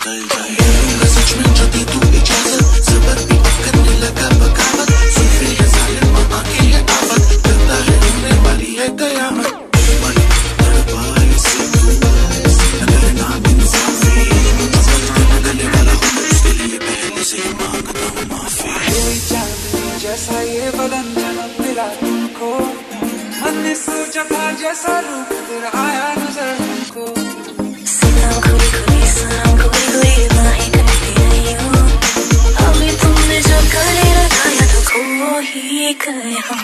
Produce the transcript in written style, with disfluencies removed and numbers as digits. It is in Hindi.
निकल जाए। दूंगा सच में जो दी तू इजाजत, सबर भी करने लगा बगावत। सुनते हैं जालिम आंखें है आफत, करता है होने वाली है कयामत। बड़ी तड़पाए से तू अगर ना इंसाफी, गले वाला हो उसके लिए पहले से ही मांगता हूँ माफी। कोई चांदनी जैसा ये बदन जन्म मिला तुमको, मन ने सोचा था जैसा रूप तेरा आया नजर हमको। सनम खुली खुली सनम खुली खुली बाहें करती आई हो, अभी तुमने जो गले लगाया तो खो ही गए हम।